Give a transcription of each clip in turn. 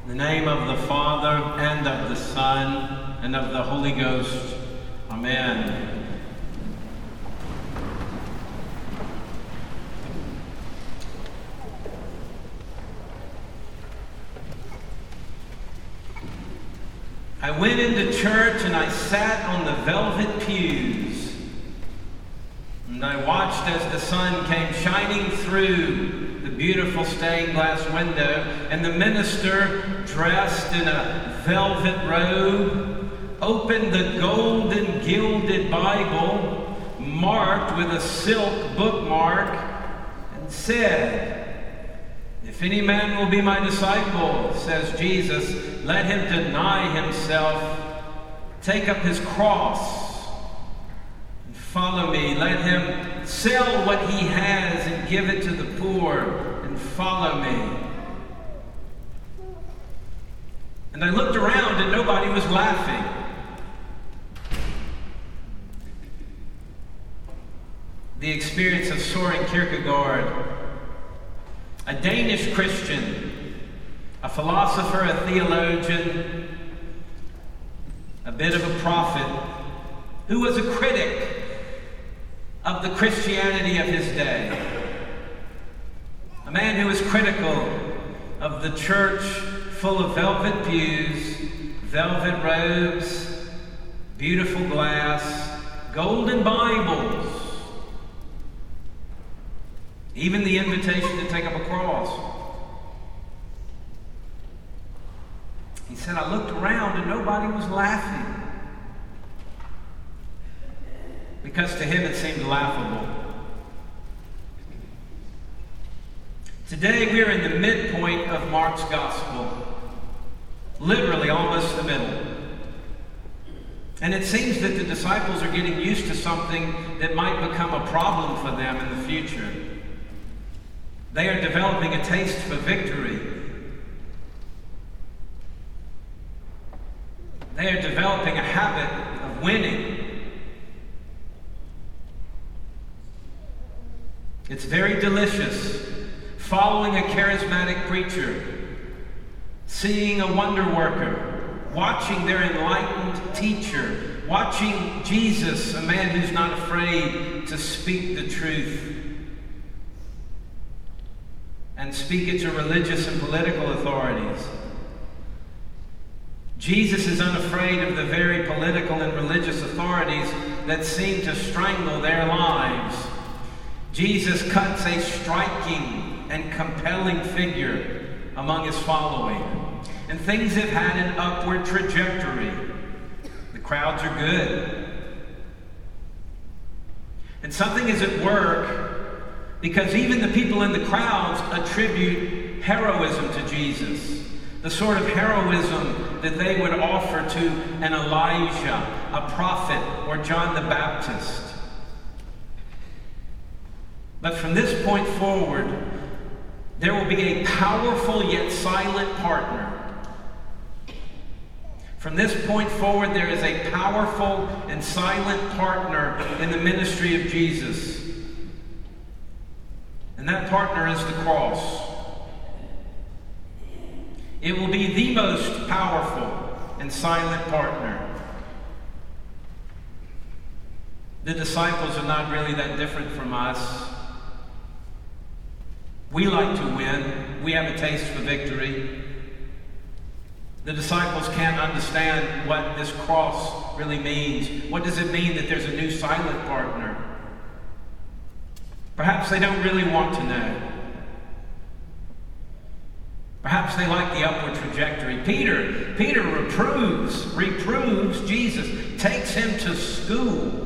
In the name of the Father, and of the Son, and of the Holy Ghost. Amen. I went into church and I sat on the velvet pews. And I watched as the sun came shining through the beautiful stained glass window, and the minister, dressed in a velvet robe, opened the golden gilded Bible, marked with a silk bookmark, and said, "If any man will be my disciple, says Jesus, let him deny himself, take up his cross, follow me. Let him sell what he has and give it to the poor and follow me." And I looked around and nobody was laughing. The experience of Søren Kierkegaard, a Danish Christian, a philosopher, a theologian, a bit of a prophet, who was a critic of the Christianity of his day. A man who was critical of the church full of velvet pews, velvet robes, beautiful glass, golden Bibles, even the invitation to take up a cross. He said, I looked around and nobody was laughing, because to him it seemed laughable. Today we are in the midpoint of Mark's gospel, literally almost the middle. And it seems that the disciples are getting used to something that might become a problem for them in the future. They are developing a taste for victory. They are developing a habit of winning. It's very delicious following a charismatic preacher, seeing a wonder worker, watching their enlightened teacher, watching Jesus, a man who's not afraid to speak the truth and speak it to religious and political authorities. Jesus is unafraid of the very political and religious authorities that seem to strangle their lives. Jesus cuts a striking and compelling figure among his following. And things have had an upward trajectory. The crowds are good. And something is at work, because even the people in the crowds attribute heroism to Jesus. The sort of heroism that they would offer to an Elijah, a prophet, or John the Baptist. But from this point forward, there will be a powerful yet silent partner. From this point forward, there is a powerful and silent partner in the ministry of Jesus. And that partner is the cross. It will be the most powerful and silent partner. The disciples are not really that different from us. We like to win. We have a taste for victory. The disciples can't understand what this cross really means. What does it mean that there's a new silent partner? Perhaps they don't really want to know. Perhaps they like the upward trajectory. Peter reproves Jesus, takes him to school.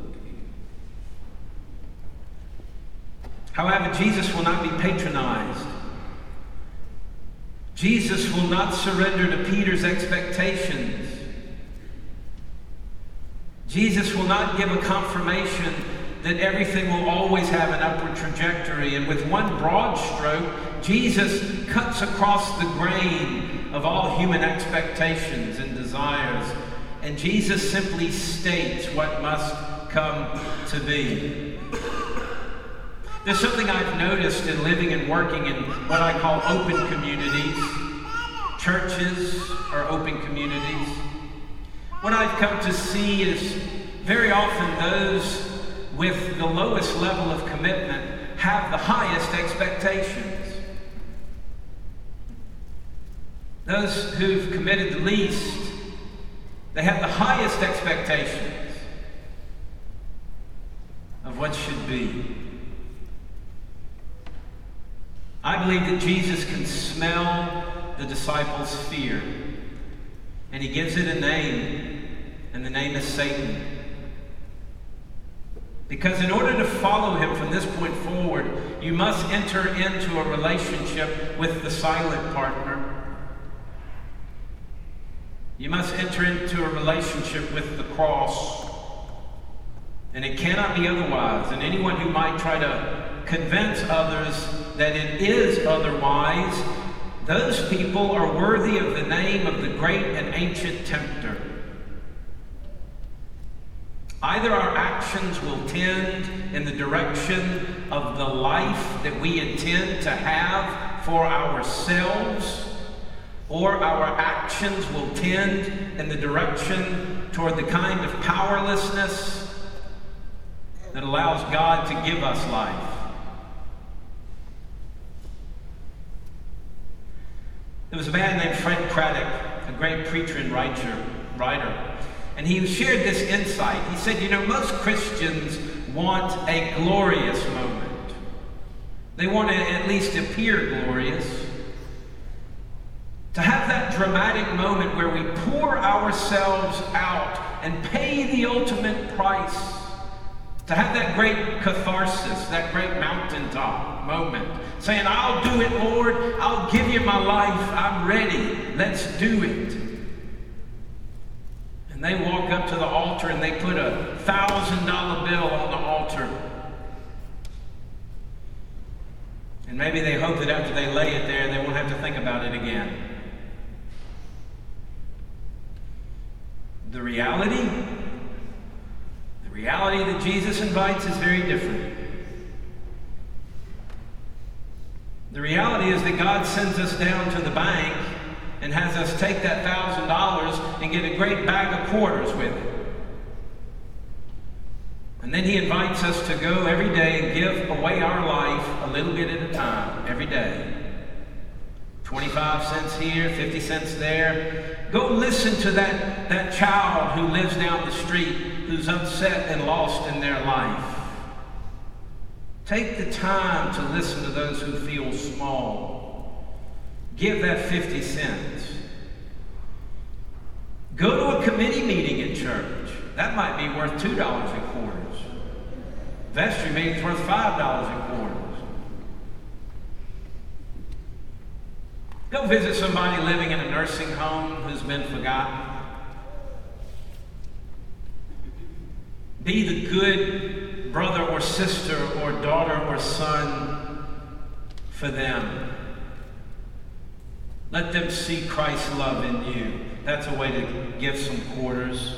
However, Jesus will not be patronized. Jesus will not surrender to Peter's expectations. Jesus will not give a confirmation that everything will always have an upward trajectory. And with one broad stroke, Jesus cuts across the grain of all human expectations and desires. And Jesus simply states what must come to be. There's something I've noticed in living and working in what I call open communities, churches are open communities. What I've come to see is very often those with the lowest level of commitment have the highest expectations. Those who've committed the least, they have the highest expectations of what should be. I believe that Jesus can smell the disciples' fear, and he gives it a name, and the name is Satan. Because in order to follow him from this point forward, you must enter into a relationship with the silent partner. You must enter into a relationship with the cross. And it cannot be otherwise. And anyone who might try to convince others that it is otherwise, those people are worthy of the name of the great and ancient tempter. Either our actions will tend in the direction of the life that we intend to have for ourselves, or our actions will tend in the direction toward the kind of powerlessness that allows God to give us life. There was a man named Fred Craddock, a great preacher and writer. And he shared this insight. He said, most Christians want a glorious moment. They want to at least appear glorious. To have that dramatic moment where we pour ourselves out and pay the ultimate price. To have that great catharsis, that great mountaintop moment. Saying, I'll do it, Lord. I'll give you my life. I'm ready. Let's do it. And they walk up to the altar and they put a $1,000 bill on the altar. And maybe they hope that after they lay it there, they won't have to think about it again. The reality that Jesus invites is very different. The reality is that God sends us down to the bank and has us take that $1,000 and get a great bag of quarters with it. And then he invites us to go every day and give away our life a little bit at a time, every day. 25 cents here, 50 cents there. Go listen to that child who lives down the street, who's upset and lost in their life. Take the time to listen to those who feel small. Give that 50 cents. Go to a committee meeting at church. That might be worth $2 in quarters. Vestry meeting's worth $5 in quarters. Go visit somebody living in a nursing home who's been forgotten. Be the good brother or sister or daughter or son for them. Let them see Christ's love in you. That's a way to give some quarters.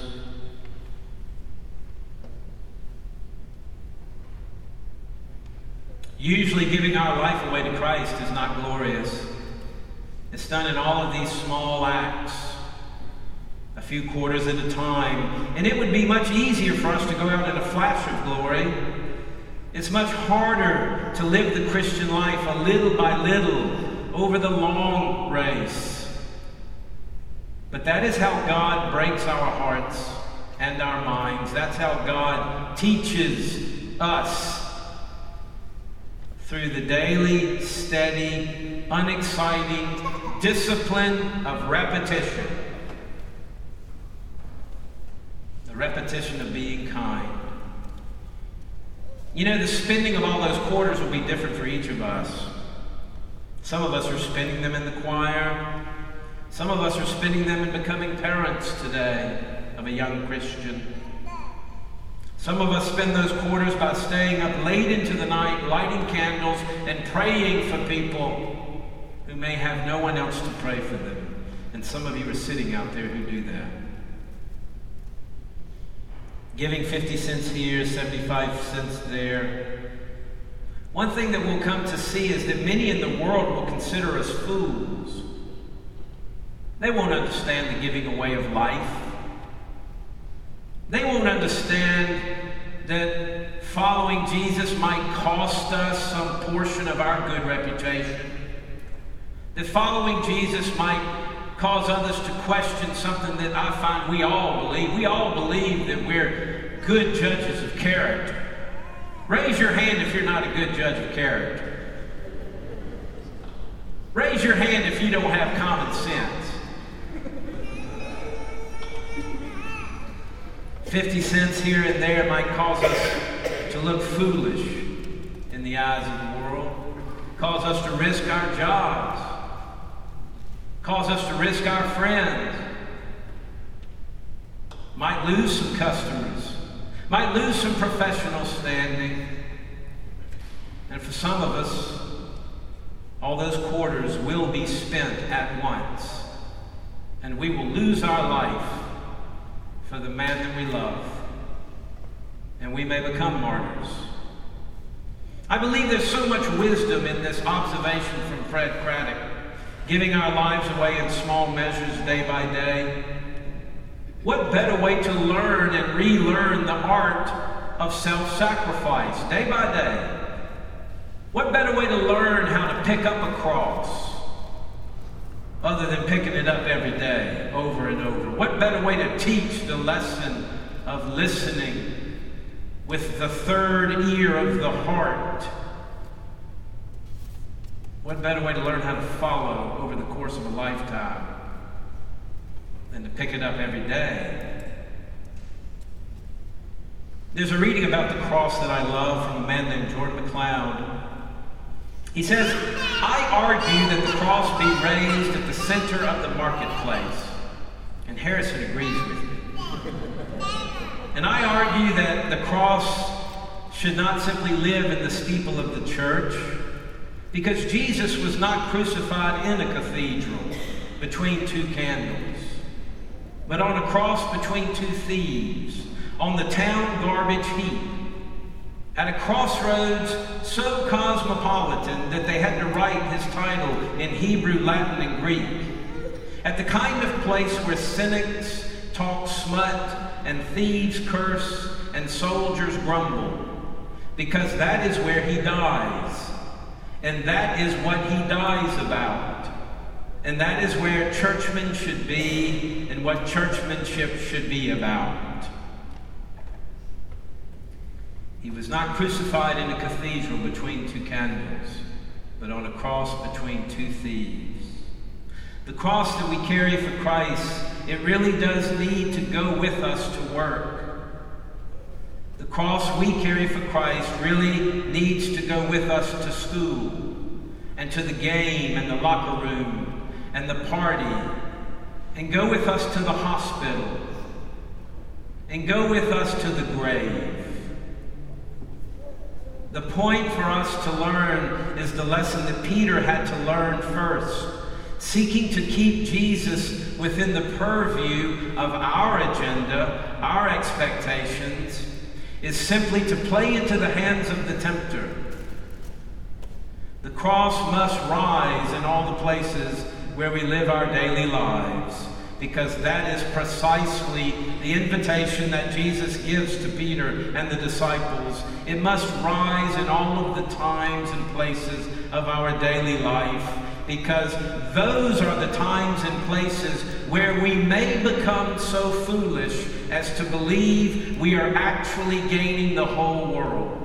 Usually giving our life away to Christ is not glorious. It's done in all of these small acts, a few quarters at a time. And it would be much easier for us to go out in a flash of glory. It's much harder to live the Christian life a little by little over the long race. But that is how God breaks our hearts and our minds. That's how God teaches us through the daily, steady, unexciting discipline of repetition. The repetition of being kind. The spending of all those quarters will be different for each of us. Some of us are spending them in the choir. Some of us are spending them in becoming parents today of a young Christian. Some of us spend those quarters by staying up late into the night, lighting candles, and praying for people who may have no one else to pray for them. And some of you are sitting out there who do that. Giving 50 cents here, 75 cents there. One thing that we'll come to see is that many in the world will consider us fools. They won't understand the giving away of life. They won't understand that following Jesus might cost us some portion of our good reputation. That following Jesus might cause others to question something that I find we all believe. We all believe that we're good judges of character. Raise your hand if you're not a good judge of character. Raise your hand if you don't have common sense. 50 cents here and there might cause us to look foolish in the eyes of the world, cause us to risk our jobs, cause us to risk our friends, might lose some customers, might lose some professional standing. And for some of us, all those quarters will be spent at once, and we will lose our life for the man that we love, and we may become martyrs. I believe there's so much wisdom in this observation from Fred Craddock, giving our lives away in small measures day by day. What better way to learn and relearn the art of self-sacrifice day by day? What better way to learn how to pick up a cross other than picking it up every day, over and over? What better way to teach the lesson of listening with the third ear of the heart? What better way to learn how to follow over the course of a lifetime than to pick it up every day? There's a reading about the cross that I love from a man named Jordan McLeod. He says, I argue that the cross be raised at the center of the marketplace. And Harrison agrees with me. And I argue that the cross should not simply live in the steeple of the church, because Jesus was not crucified in a cathedral between two candles, but on a cross between two thieves, on the town garbage heap, at a crossroads so cosmopolitan that they had to write his title in Hebrew, Latin, and Greek, at the kind of place where cynics talk smut and thieves curse and soldiers grumble, because that is where he dies, and that is what he dies about, and that is where churchmen should be and what churchmanship should be about. He was not crucified in a cathedral between two candles, but on a cross between two thieves. The cross that we carry for Christ, it really does need to go with us to work. The cross we carry for Christ really needs to go with us to school, and to the game, and the locker room, and the party, and go with us to the hospital, and go with us to the grave. The point for us to learn is the lesson that Peter had to learn first. Seeking to keep Jesus within the purview of our agenda, our expectations, is simply to play into the hands of the tempter. The cross must rise in all the places where we live our daily lives, because that is precisely the invitation that Jesus gives to Peter and the disciples. It must rise in all of the times and places of our daily life, because those are the times and places where we may become so foolish as to believe we are actually gaining the whole world.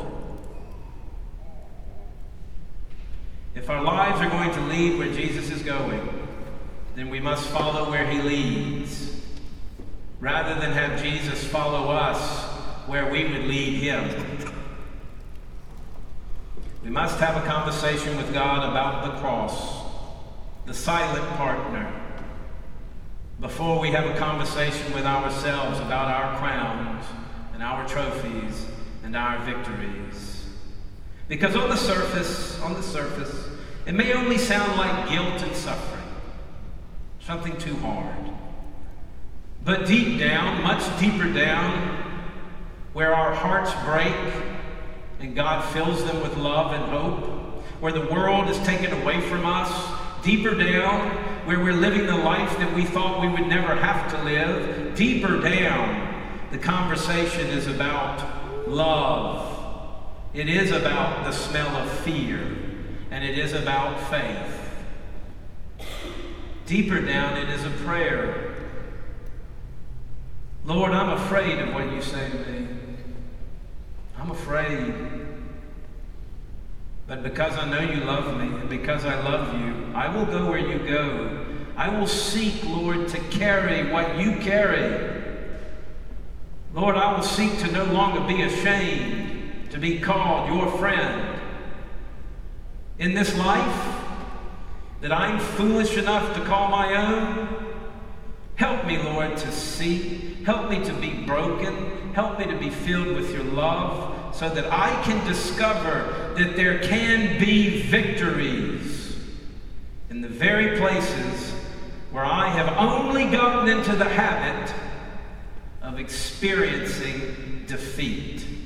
If our lives are going to lead where Jesus is going, then we must follow where he leads, rather than have Jesus follow us where we would lead him. We must have a conversation with God about the cross, the silent partner, before we have a conversation with ourselves about our crowns and our trophies and our victories. Because on the surface, it may only sound like guilt and suffering, something too hard. But deep down, much deeper down, where our hearts break and God fills them with love and hope, where the world is taken away from us, deeper down, where we're living the life that we thought we would never have to live. Deeper down, the conversation is about love. It is about the smell of fear, and it is about faith. Deeper down, it is a prayer. Lord, I'm afraid of what you say to me. I'm afraid. But because I know you love me, and because I love you, I will go where you go. I will seek, Lord, to carry what you carry. Lord, I will seek to no longer be ashamed to be called your friend. In this life that I'm foolish enough to call my own, help me, Lord, to seek. Help me to be broken. Help me to be filled with your love, so that I can discover that there can be victories in the very places where I have only gotten into the habit of experiencing defeat.